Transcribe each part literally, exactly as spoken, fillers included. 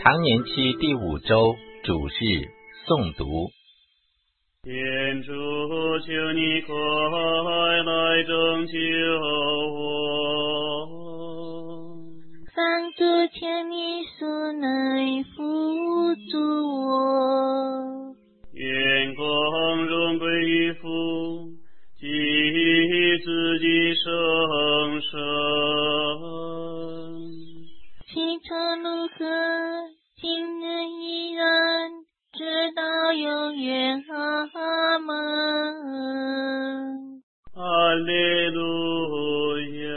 常年期第五周主日诵读。 天主，求你快来拯救我！ 上主，求你速来扶助我！ 愿光荣归于父及子及圣神。 起初如何，今日依然，直到永远。阿们。 哈利路亚！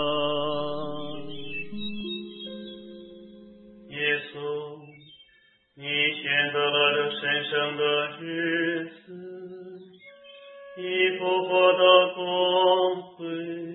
耶稣，你选择了这神圣的日子，以复活的光辉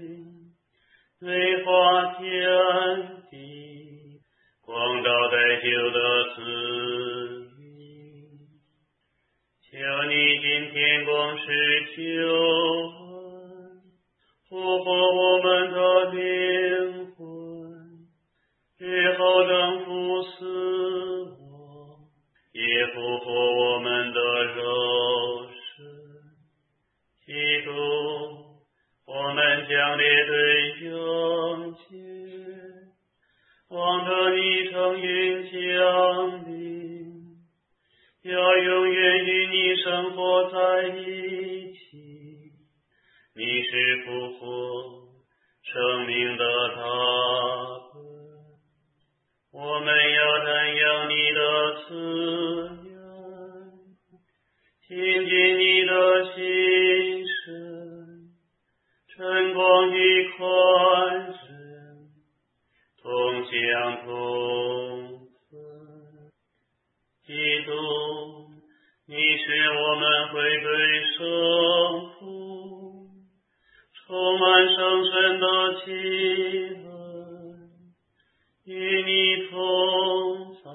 美化天地，光照待久的子民。求你今天光是救恩，复活我们的灵魂，日后正复死亡，也复活我们的肉身。基督，我们将列队迎接，望着你乘云降临，要永远与你生活在一起。你是复活生命的大本，我们要瞻仰你的慈颜，亲近你的心神，晨光与宽仁，同享同分。基督，你使我们回归圣父，充满圣神的亲恩，与你同在，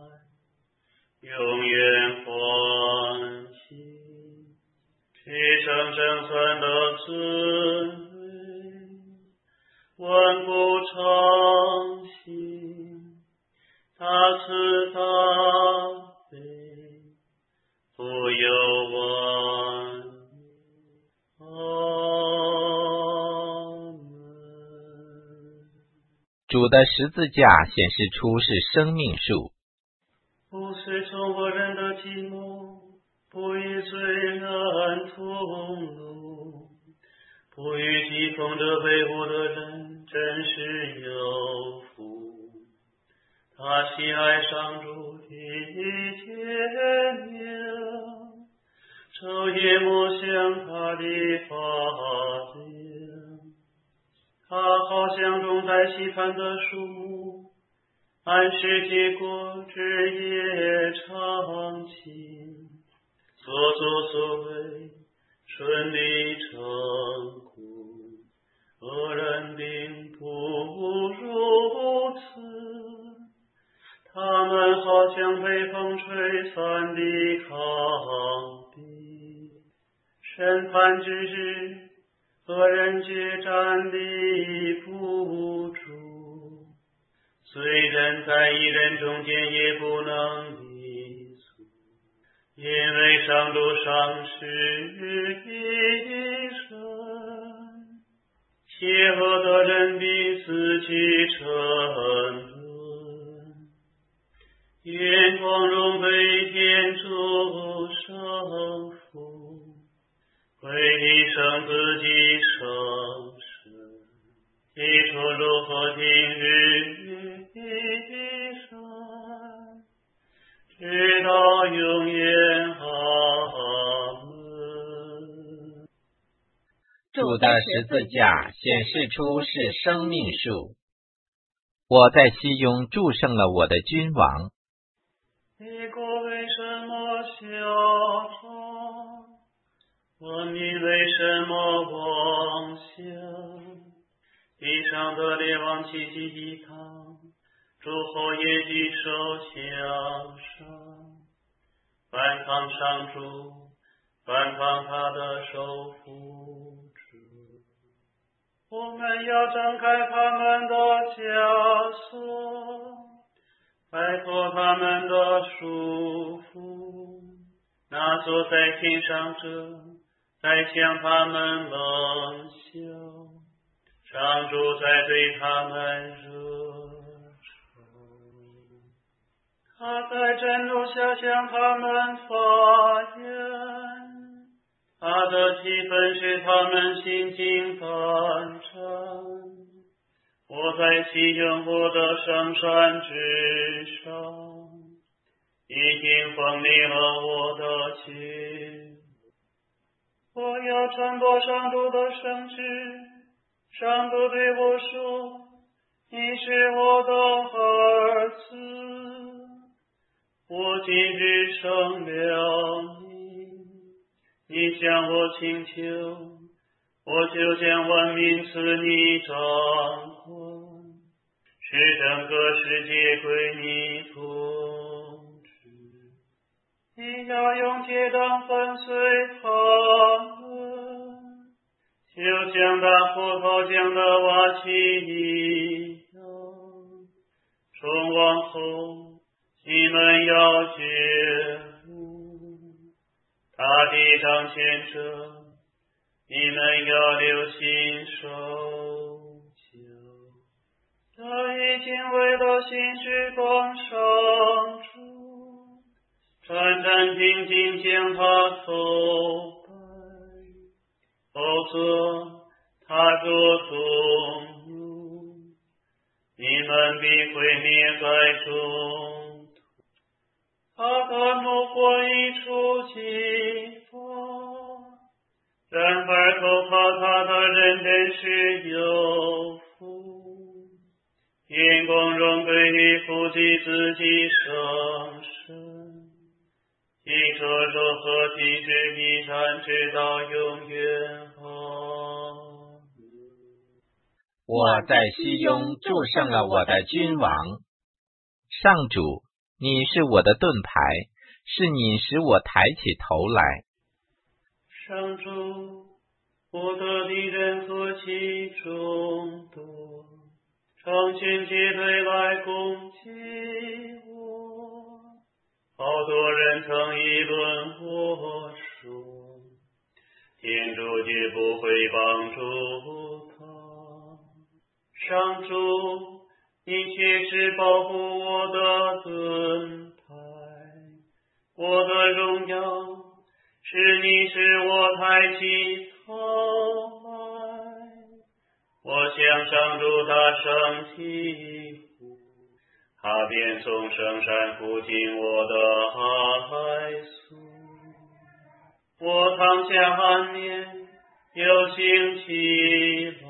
永远欢喜，至圣生存的尊贵，万古常新，大慈大悲，不由万民。阿门。 主的十字架显示出是生命树， 不随从我人的计谋，不与罪人同路，不与讥讽着被侮的人，真是有福。他喜爱上主的诫命，昼夜默想他的法令。他好像种在溪畔的树木，按时结果枝叶常青，所作所为顺利成功。恶人并不如此，他们好像被风吹散的糠秕。审判之日，恶人决站立不住，罪人在一人中间也不能立足，因为上主赏识一生，邪恶的人必自己沉沦。愿光荣归天主圣父，归你圣子及圣神，起初如何今日必生，直到永远。阿门。 主的十字架显示出是生命树。我在熙雍祝圣了我的君王。 你国为什么消长？万民为什么妄想？地上的列王齐集一堂，诸侯也举手向上，反抗上主，反抗他的手扶主。我们要张开他们的枷锁， 摆脱他们的束缚。那坐在天上者在向他们冷笑，上主在对他们热仇。他在震怒下向他们发言，他的气氛使他们心惊胆战。我在其中我的圣山之上，已经分离了我的心。我要传播上主的圣旨。上主对我说：你是我的儿子，我今日生了你。你向我请求，我就将万民赐你掌管，使整个世界归你统治。你要用铁杖粉碎他们，就像打葡萄浆的瓦器一样。从往后你们要觉悟，大地掌权者，你们要留心守旧。他已经为了行事光上主，战战兢兢将他头戴，否则他作动怒，你们必毁灭在中途。他的怒火一触即发，然而投靠他的人真是有福，因光荣归于父及子及圣神，因这柔和体质必然直到永远。啊！ 我在熙雍祝圣了我的君王。上主，你是我的盾牌，是你使我抬起头来。 上主，我的敌人何其众多，成群结队来攻击我。好多人曾议论我说，天主绝不会帮助他。上主，你却是保护我的盾牌，我的荣耀是你使我抬起头来。我向上主大声疾呼，他便从圣山扶进我的哀诉。我躺下安眠，又醒起来，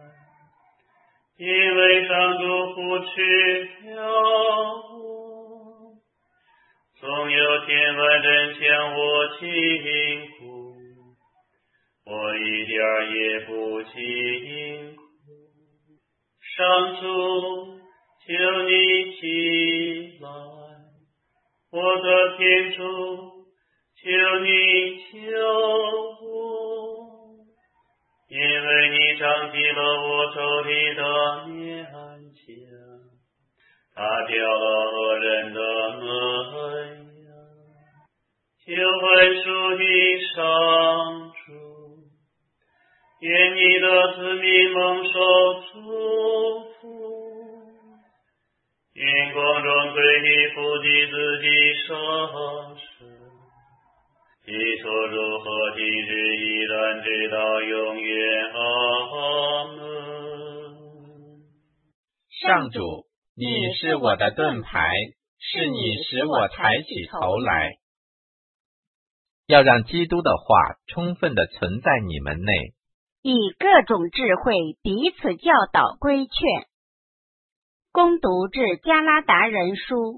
因为上主扶持了我。总有千万人向我倾哭，我一点儿也不惊恐。上主，求你起来，我的天主，求你救我，因为你长击了我仇敌的面颊，他掉了恶人的门牙。求问属你上主，愿你的子民蒙受祝福，愿光荣归于父及子及圣神，基础如何今日依然直到永远。阿门。 上主，你是我的盾牌，是你使我抬起头来。要让基督的话充分地存在你们内， 以各种智慧彼此教导规劝。恭读至加拉达人书。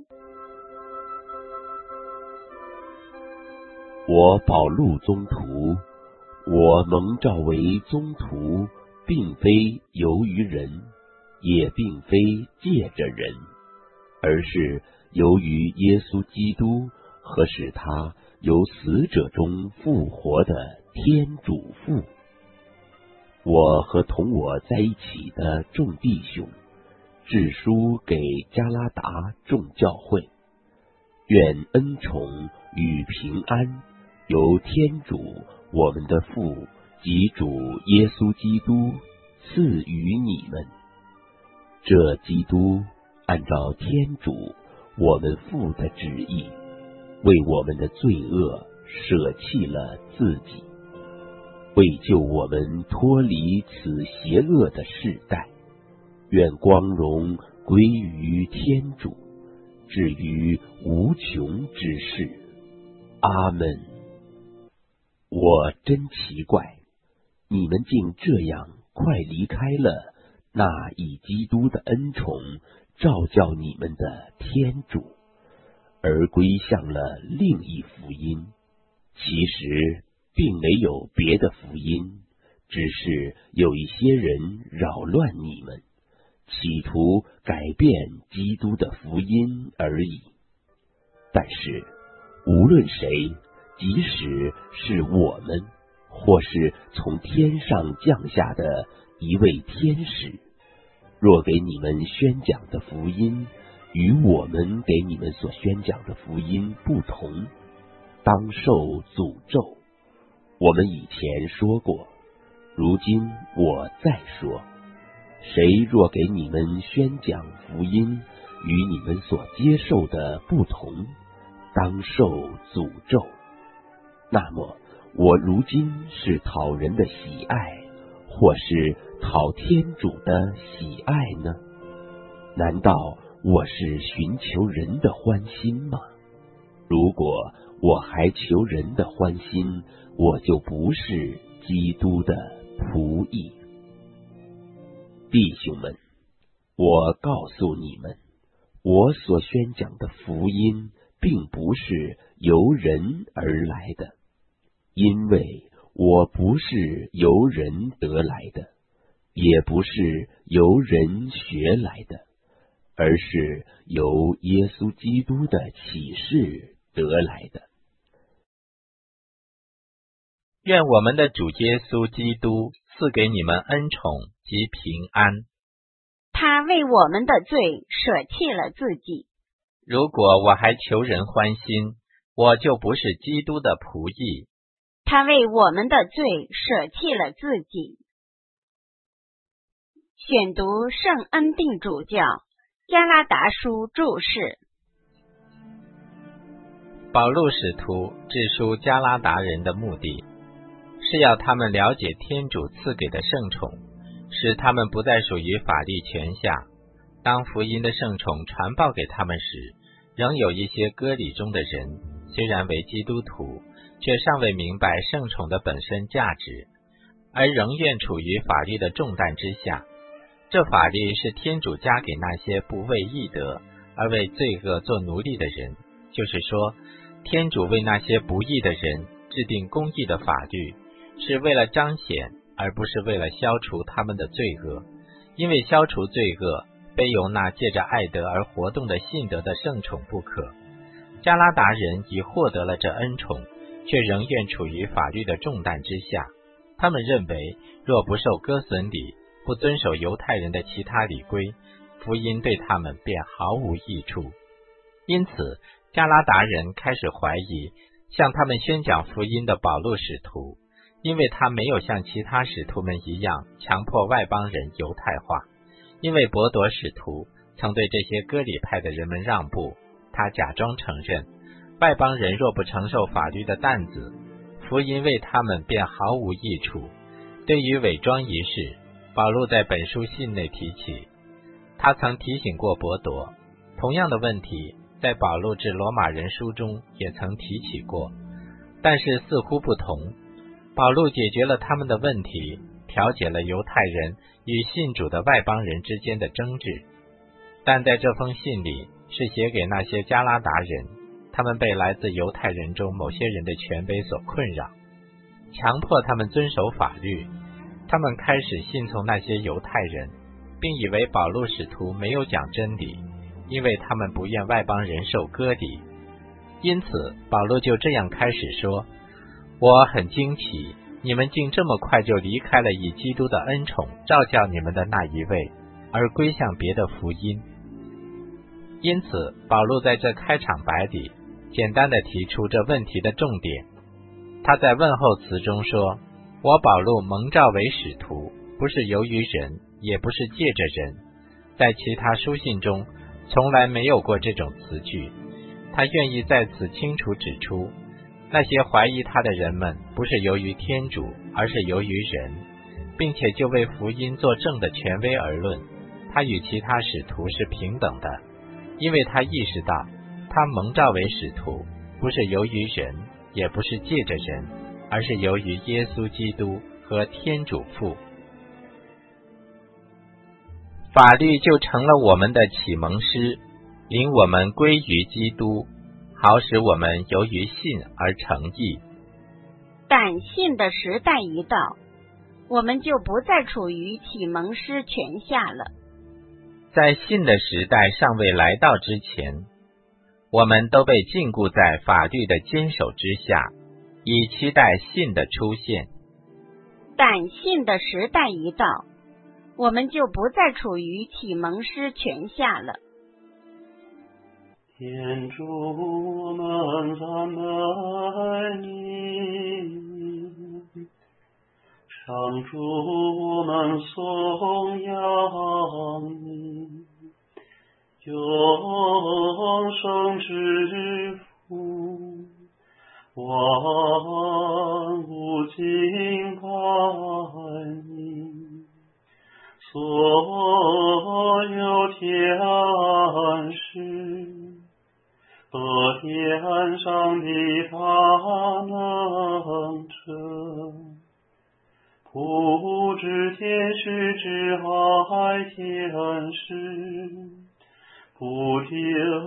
我保禄宗徒，我蒙召为宗徒，并非由于人，也并非借着人，而是由于耶稣基督和使他由死者中复活的天主父。我和同我在一起的众弟兄， 致书给加拉达众教会，愿恩宠与平安由天主我们的父及主耶稣基督赐予你们。这基督按照天主我们父的旨意，为我们的罪恶舍弃了自己，为救我们脱离此邪恶的世代。愿光荣归于天主，至于无穷之世。阿门。我真奇怪，你们竟这样快离开了那以基督的恩宠照教你们的天主，而归向了另一福音。其实并没有别的福音，只是有一些人扰乱你们，企图改变基督的福音而已。但是无论谁，即使是我们，或是从天上降下的一位天使，若给你们宣讲的福音与我们给你们所宣讲的福音不同，当受诅咒。我们以前说过，如今我再说，谁若给你们宣讲福音与你们所接受的不同，当受诅咒。那么我如今是讨人的喜爱，或是讨天主的喜爱呢？难道我是寻求人的欢心吗？如果我还求人的欢心，我就不是基督的仆役。弟兄们，我告诉你们，我所宣讲的福音并不是由人而来的，因为我不是由人得来的，也不是由人学来的，而是由耶稣基督的启示得来的。 愿我们的主耶稣基督赐给你们恩宠及平安。 他为我们的罪舍弃了自己。 如果我还求人欢心，我就不是基督的仆役。 他为我们的罪舍弃了自己。选读圣恩定主教加拉达书注释。 保禄使徒致书加拉达人的目的，是要他们了解天主赐给的圣宠，使他们不再属于法律权下。当福音的圣宠传报给他们时，仍有一些割礼中的人，虽然为基督徒，却尚未明白圣宠的本身价值，而仍愿处于法律的重担之下。这法律是天主加给那些不为义德而为罪恶做奴隶的人，就是说，天主为那些不义的人制定公义的法律，是为了彰显，而不是为了消除他们的罪恶。因为消除罪恶，非由那借着爱德而活动的信德的圣宠不可。加拉达人已获得了这恩宠，却仍愿处于法律的重担之下。他们认为，若不受割损礼，不遵守犹太人的其他礼规，福音对他们便毫无益处。因此，加拉达人开始怀疑向他们宣讲福音的保禄使徒，因为他没有像其他使徒们一样强迫外邦人犹太化。因为伯铎使徒曾对这些割礼派的人们让步，他假装承认，外邦人若不承受法律的担子，福音为他们便毫无益处。对于伪装一事，保禄在本书信内提起，他曾提醒过伯铎，同样的问题在保禄致罗马人书中也曾提起过，但是似乎不同。保禄解决了他们的问题，调解了犹太人与信主的外邦人之间的争执。但在这封信里是写给那些加拉达人，他们被来自犹太人中某些人的权威所困扰，强迫他们遵守法律。他们开始信从那些犹太人，并以为保禄使徒没有讲真理，因为他们不愿外邦人受割礼。因此保禄就这样开始说，我很惊奇，你们竟这么快就离开了以基督的恩宠照教你们的那一位。 而归向别的福音。因此，保罗在这开场白里简单的提出这问题的重点。他在问候词中说，我保罗蒙召为使徒，不是由于人，也不是借着人。在其他书信中从来没有过这种词句。他愿意在此清楚指出，那些怀疑他的人们不是由于天主，而是由于人，并且就为福音作证的权威而论，他与其他使徒是平等的，因为他意识到他蒙召为使徒不是由于人，也不是借着人，而是由于耶稣基督和天主父。法律就成了我们的启蒙师，领我们归于基督，好使我们由于信而成义。 但信的时代一到，我们就不再处于启蒙师权下了。 在信的时代尚未来到之前，我们都被禁锢在法律的坚守之下，以期待信的出现。 但信的时代一到，我们就不再处于启蒙师权下了。 天主，我们赞美你；上主，我们颂扬你；永生之父，万物敬拜你。所有天使和天上的大能者，不知天使之爱天使，不停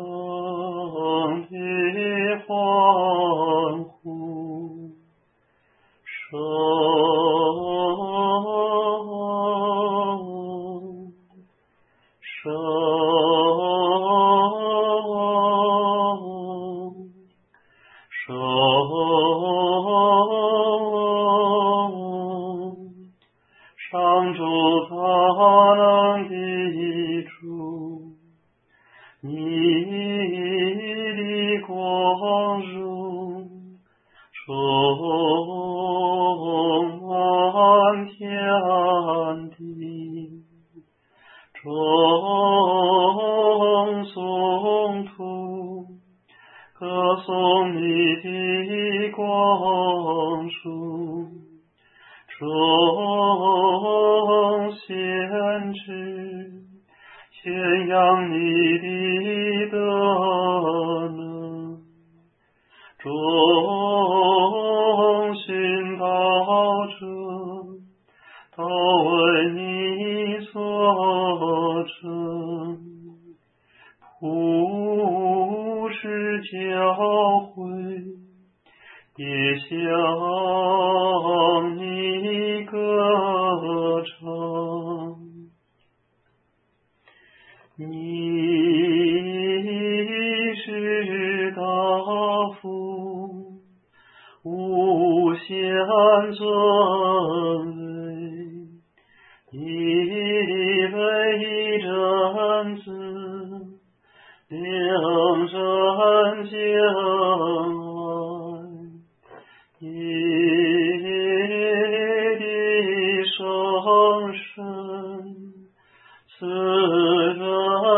地欢呼，圣圣圣上主大能的主，你的光荣充满天地，众颂土歌颂你的光荣，众先知宣扬你的德能，众殉道者都为你所称，普世教会也向你歌唱。你是大父，无限尊贵，你为一真子，领真将来，你的圣神赐人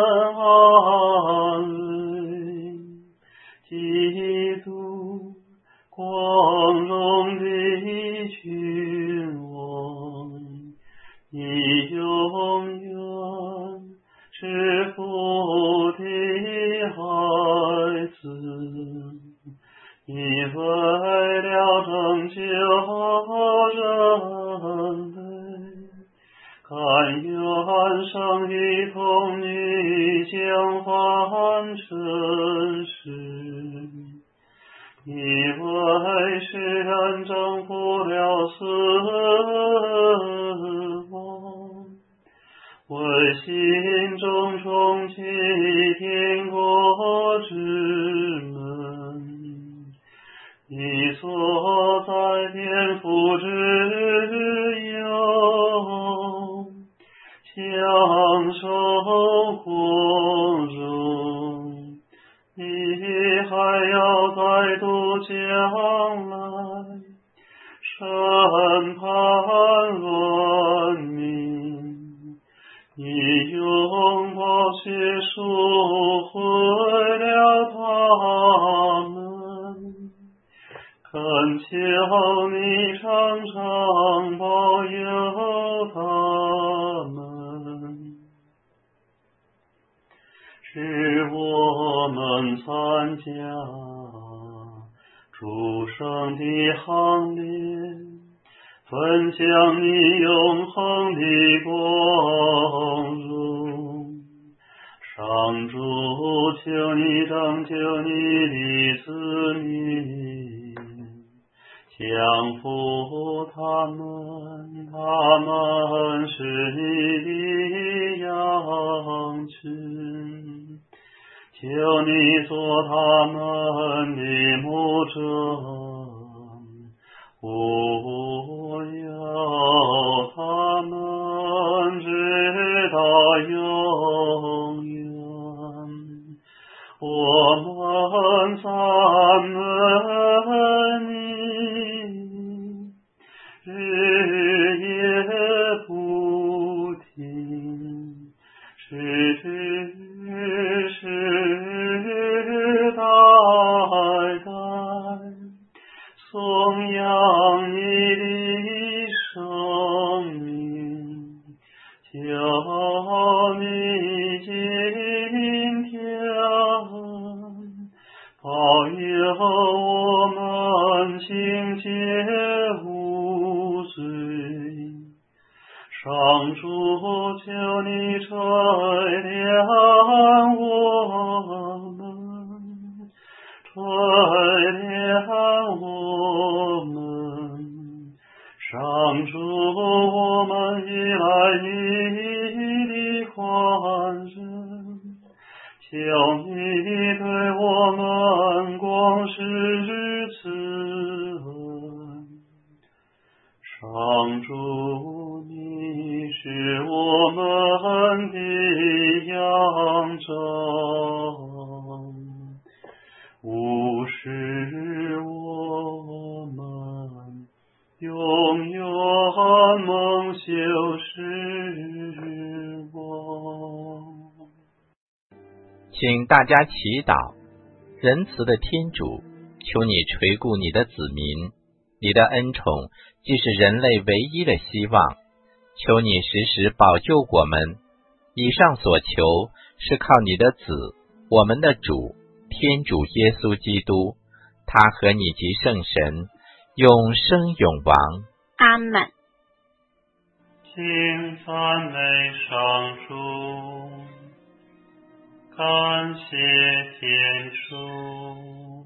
安慰，基督光荣的君王，你永远是父的孩子，你为了拯救人类，甘愿生育童女，将凡尘世，你为世人征服了死亡，为心中重启天国之门，你坐在天父之右，享受光荣，你还要再度将来审判万民，你用宝血赎回了他们，恳求你常常保佑他们，使我们参加诸圣的行列，分享你永恒的光荣。上主，求你拯救你的子民，降服他们，他们是你的羊群，求你做他们的牧者，护佑他们直到永远。我们赞美你，日夜不停，世世代代颂扬你的生命，求你今天保佑我们清洁无罪。上主，求你垂怜我们，垂怜我们。上主，我们依赖你的宽仁，求你对我们广施慈恩。上主，你是我们的羊羔，勿使我们永远蒙羞失望。 请大家祈祷。仁慈的天主，求你垂顾你的子民，你的恩宠既是人类唯一的希望，求你时时保佑我们。以上所求是靠你的子，我们的主天主耶稣基督，他和你及圣神永生永王。 阿们。 请赞美上主，感谢天主。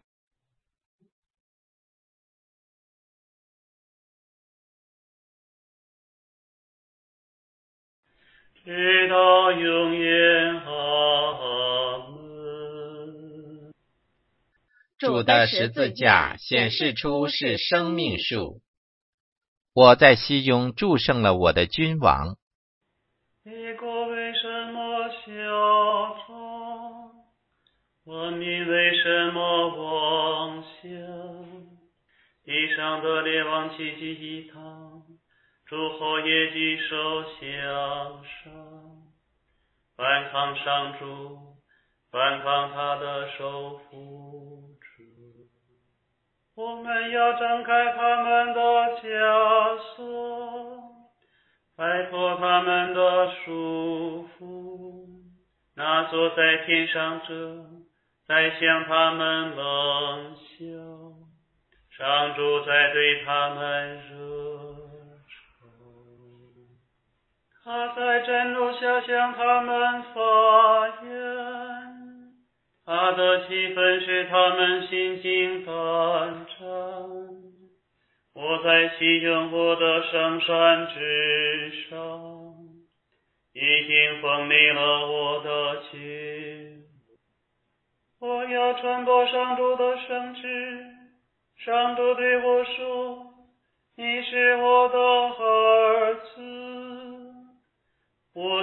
直到永远，阿们。 主的十字架显示出是生命树。我在熙雍祝圣了我的君王。 你国为什么嚣张？万民为什么妄想？地上的列王齐集一堂，诸侯也举手向上，反抗上主，反抗他的手扶主。我们要挣开他们的枷锁，摆脱他们的束缚。那坐在天上者，在向他们冷笑，上主在对他们热仇。他在震怒下向他们发言，他的气氛使他们心惊胆战。我在熙雍我的圣山之上，已经封立了我的节。我要传播上主的圣旨。上主对我说：你是我的儿子，我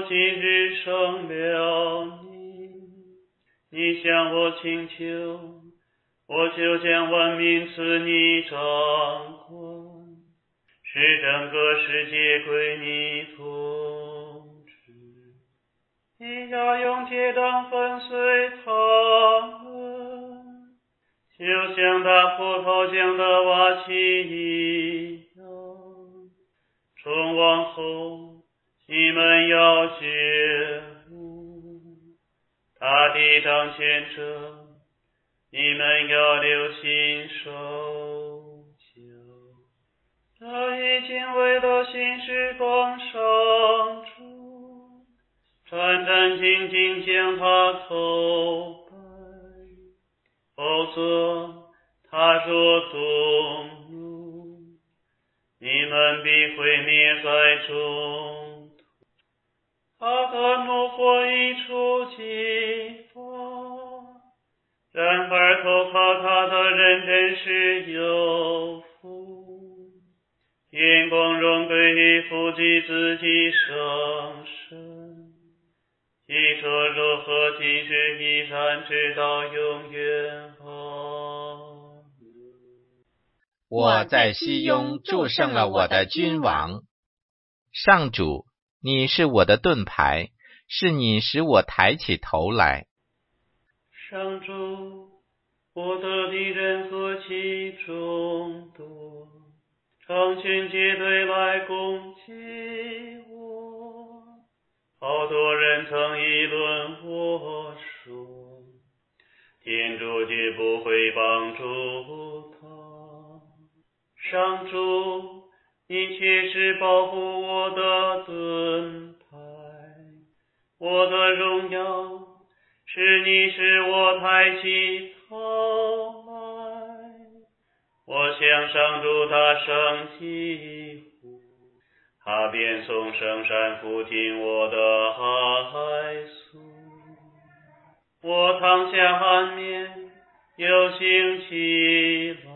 今日生了你，你向我请求，我就将万民赐你掌管，使整个世界归你统治。你要用铁杖粉碎他们，就像打葡萄浆的瓦器一样。从往后你们要觉悟，他的掌权者，你们要留心守久。他已经为了行事光上主，战战兢兢将他头摆，否则他说动怒，你们必毁灭在中途。他的怒火一触即发，然而投靠他的人真是有福。愿光荣归于父及子及圣神，一说如何今日依然直到永远。啊， 我在熙雍祝圣了我的君王。上主，你是我的盾牌，是你使我抬起头来。 上主，我的敌人何其众多，成群结队来攻击我。好多人曾议论我说，天主绝不会帮助他。上主，你却是保护我的盾牌，我的荣耀是你使我抬起头来。我向上主大声疾呼，他便从圣山俯听我的哀诉。我躺下安眠，又醒起来，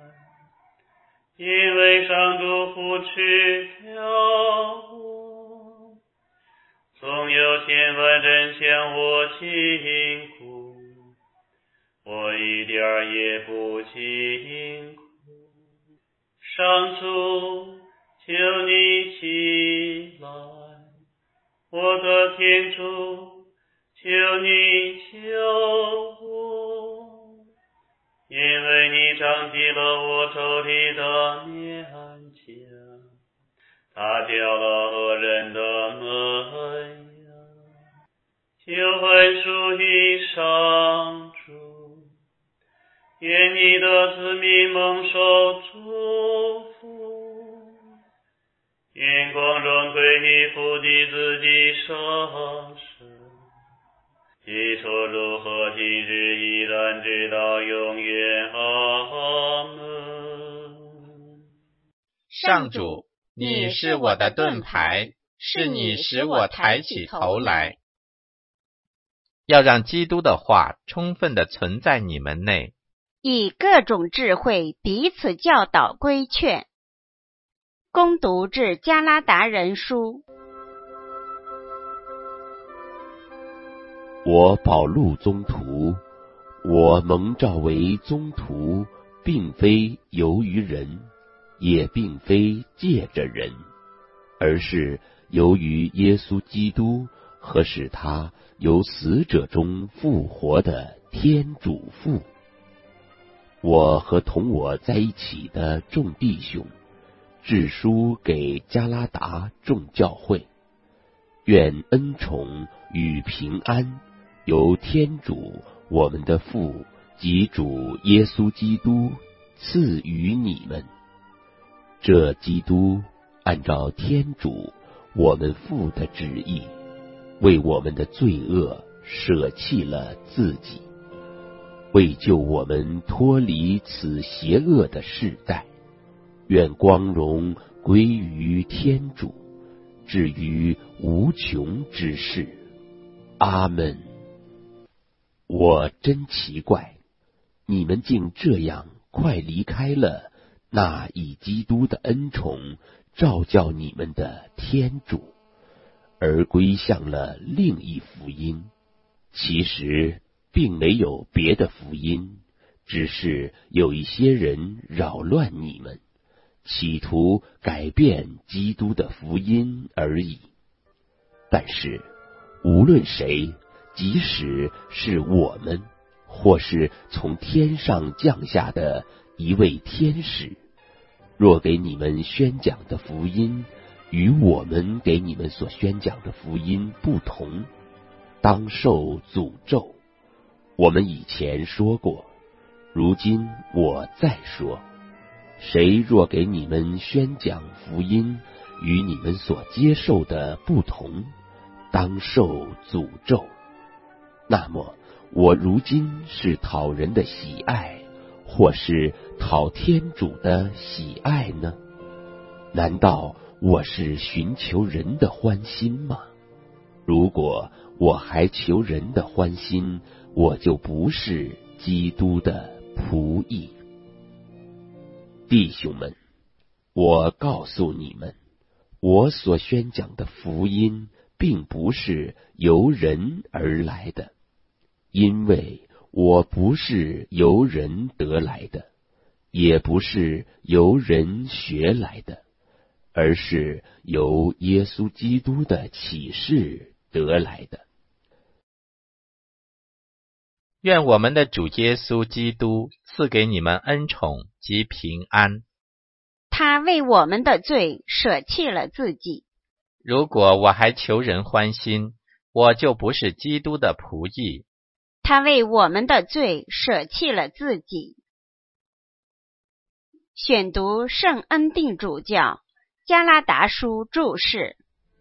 因为上主扶持了我。总有千万人向我辛苦，我一点儿也不辛苦。上主，求你起来，我的天主，求你救我，因为你张起了我仇敌的面颊，他掉了恶人的门牙。求恩属于上主，愿你的子民蒙受祝福，愿光荣归于父及子及圣神，起初如何今日依然直到永远。阿门。 上主，你是我的盾牌，是你使我抬起头来。要让基督的话充分地存在你们内， 以各种智慧彼此教导规劝。恭读至加拉达人书。 我保禄宗徒，我蒙召为宗徒，并非由于人，也并非借着人，而是由于耶稣基督和使他由死者中复活的天主父。我和同我在一起的众弟兄，致书给加拉达众教会，愿恩宠与平安由天主我们的父及主耶稣基督赐予你们。这基督按照天主我们父的旨意，为我们的罪恶舍弃了自己，为救我们脱离此邪恶的世代。愿光荣归于天主，至于无穷之世。阿们。我真奇怪，你们竟这样快离开了那以基督的恩宠召叫你们的天主， 而归向了另一福音。其实并没有别的福音，只是有一些人扰乱你们，企图改变基督的福音而已。但是无论谁，即使是我们，或是从天上降下的一位天使，若给你们宣讲的福音与我们给你们所宣讲的福音不同，当受诅咒。我们以前说过，如今我再说，谁若给你们宣讲福音与你们所接受的不同，当受诅咒。那么我如今是讨人的喜爱，或是讨天主的喜爱呢？难道我是寻求人的欢心吗？如果我还求人的欢心，我就不是基督的仆役。弟兄们，我告诉你们，我所宣讲的福音并不是由人而来的，因为我不是由人得来的，也不是由人学来的，而是由耶稣基督的启示得来的。 愿我们的主耶稣基督赐给你们恩宠及平安。 他为我们的罪舍弃了自己。 如果我还求人欢心，我就不是基督的仆役。 他为我们的罪舍弃了自己。选读圣恩定主教加拉达书注释。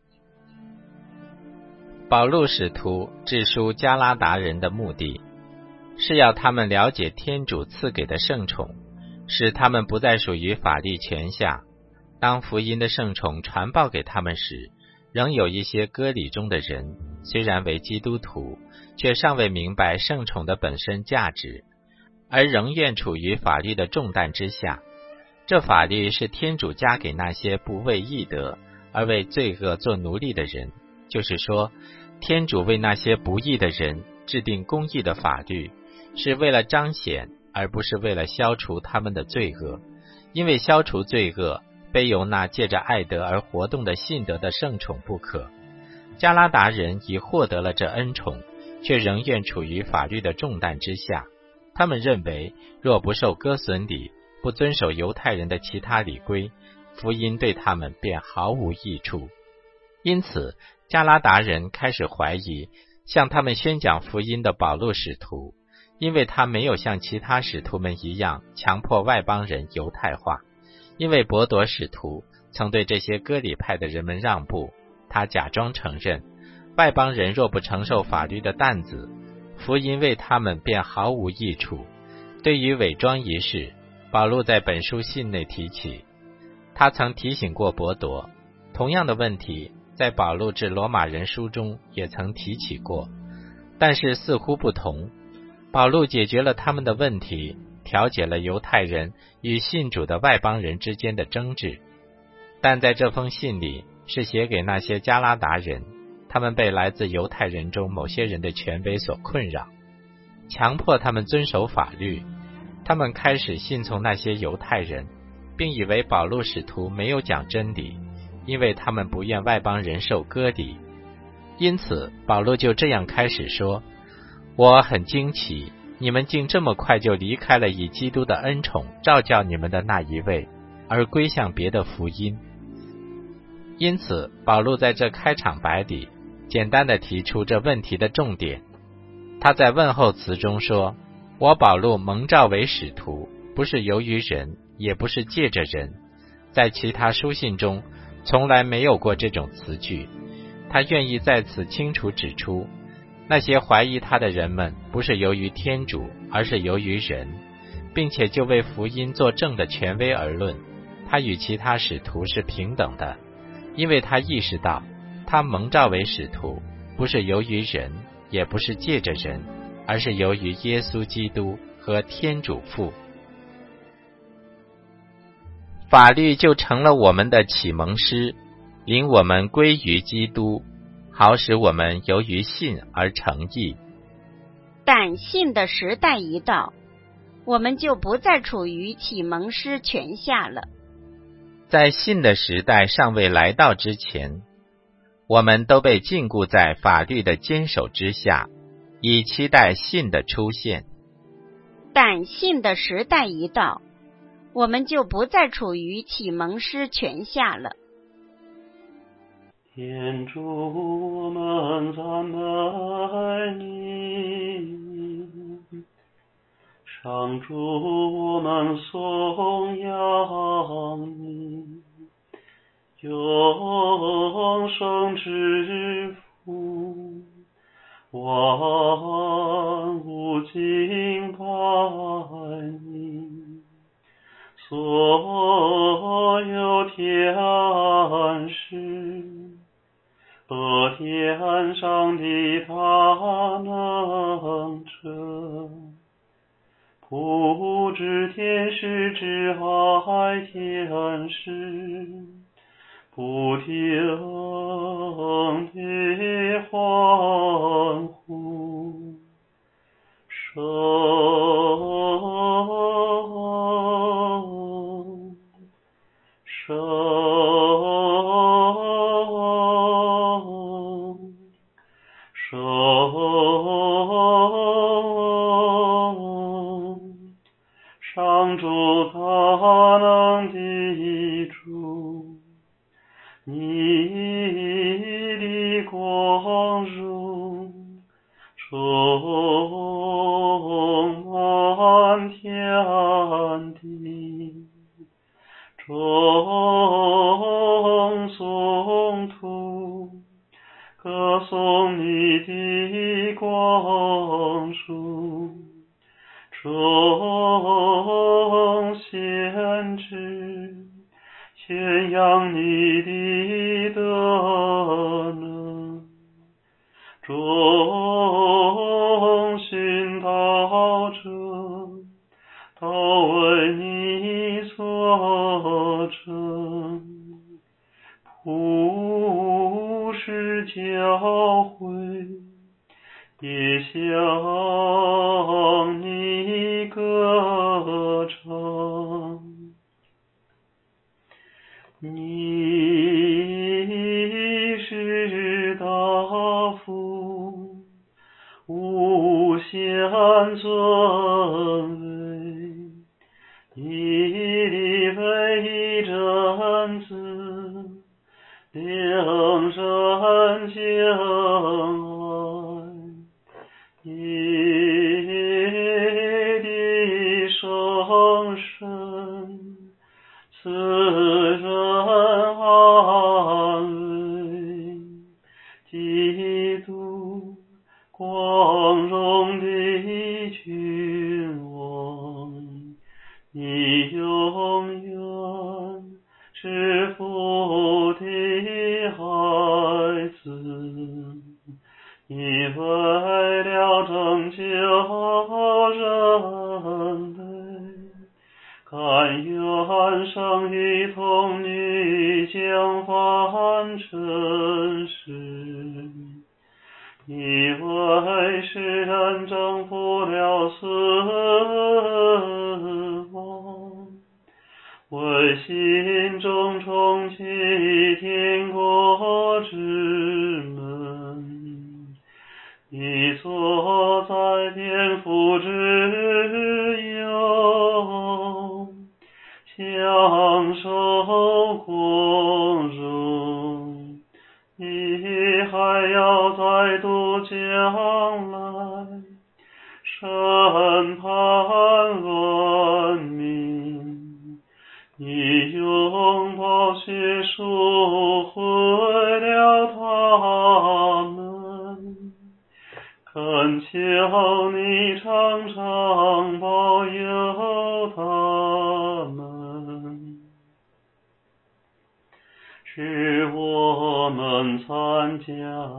保禄使徒致书加拉达人的目的，是要他们了解天主赐给的圣宠，使他们不再属于法律权下。当福音的圣宠传报给他们时，仍有一些割礼中的人，虽然为基督徒，却尚未明白圣宠的本身价值，而仍愿处于法律的重担之下。这法律是天主加给那些不为义德而为罪恶做奴隶的人，就是说，天主为那些不义的人制定公义的法律，是为了彰显，而不是为了消除他们的罪恶。因为消除罪恶，非由那借着爱德而活动的信德的圣宠不可。加拉达人已获得了这恩宠，却仍愿处于法律的重担之下。他们认为，若不受割损礼，不遵守犹太人的其他礼规，福音对他们便毫无益处。因此，加拉达人开始怀疑向他们宣讲福音的保禄使徒，因为他没有像其他使徒们一样强迫外邦人犹太化。因为伯铎使徒曾对这些割礼派的人们让步，他假装承认，外邦人若不承受法律的担子，福音为他们便毫无益处。对于伪装一事，保禄在本书信内提起，他曾提醒过伯铎，同样的问题在保禄致罗马人书中也曾提起过，但是似乎不同。保禄解决了他们的问题，调解了犹太人与信主的外邦人之间的争执。但在这封信里是写给那些加拉达人，他们被来自犹太人中某些人的权威所困扰，强迫他们遵守法律。他们开始信从那些犹太人，并以为保禄使徒没有讲真理，因为他们不愿外邦人受割礼。因此保禄就这样开始说，我很惊奇，你们竟这么快就离开了以基督的恩宠召叫你们的那一位，而归向别的福音。因此保禄在这开场白里简单地提出这问题的重点。他在问候词中说，我保禄蒙召为使徒，不是由于人，也不是借着人。在其他书信中从来没有过这种词句。他愿意在此清楚指出，那些怀疑他的人们不是由于天主，而是由于人，并且就为福音作证的权威而论，他与其他使徒是平等的，因为他意识到，他蒙召为使徒，不是由于人，也不是借着人，而是由于耶稣基督和天主父。法律就成了我们的启蒙师，领我们归于基督。 好使我们由于信而成义。 但信的时代一到，我们就不再处于启蒙师权下了。 在信的时代尚未来到之前，我们都被禁锢在法律的坚守之下，以期待信的出现。 但信的时代一到，我们就不再处于启蒙师权下了。 天主，我们赞美你；上主，我们颂扬你。永生之父，万物敬拜你，所有天使和天上的大能者，不知天使之爱天使，不停地欢呼，圣圣圣上主大能的主，你的光荣充满天地，众宗徒歌颂你的光荣，众先知宣扬你的德能，众殉道者都为你作证，普世教会也向你歌唱。你是大父，无限尊贵，你的唯一真子，令人敬爱，你的圣神赐人安慰，基督光荣的君王，你永远是父的孩子，你为了拯救人类，甘愿生育童女，将凡尘世，你为世人征服了死亡，为心中重启天国之门，你坐在天父之右，享受光荣，你还要再度将来审判万民，你用宝血赎回了他们，恳求你常常保佑他们，使我们参加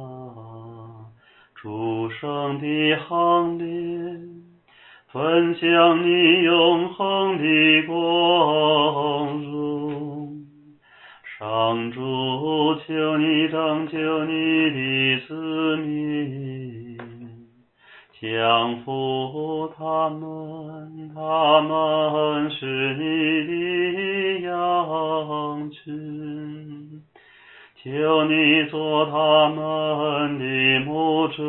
诸圣的行列，分享你永恒的光荣。 上主，求你拯救你的子民，降服他们，他们是你的羊群。求你做他们的牧者，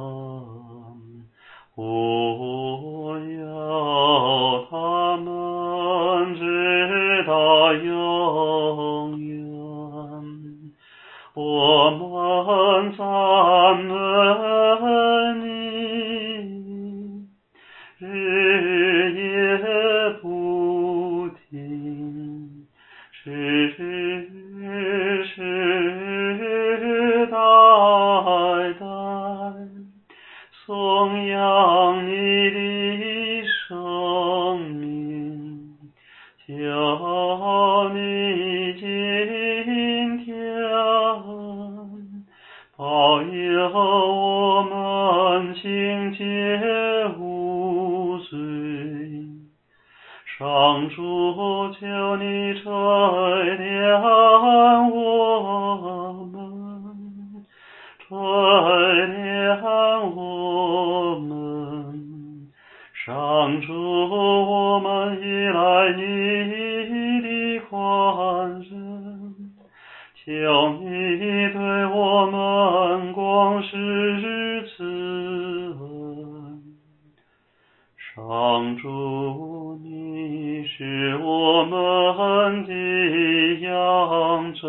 护佑他们直到永远。我们赞美你，日夜不停，世世代代颂扬你的生命。求你今天保佑我们清洁无罪。上主，求你垂怜我们，垂怜我们。上主，我们依赖你的宽仁，求你对我们广施慈恩。上主，你是我们的羊帚，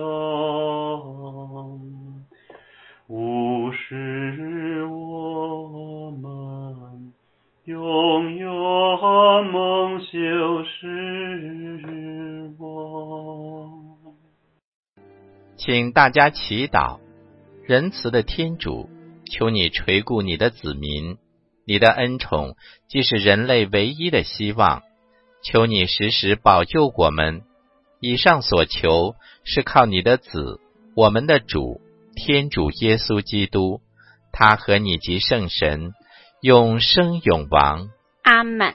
勿使我们永远蒙羞失望。 请大家祈祷。仁慈的天主，求你垂顾你的子民，你的恩宠既是人类唯一的希望，求你时时保佑我们。以上所求是靠你的子，我们的主天主耶稣基督，他和你及圣神永生永王。 阿们。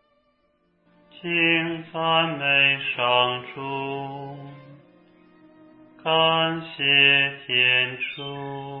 请赞美上主，感谢天主。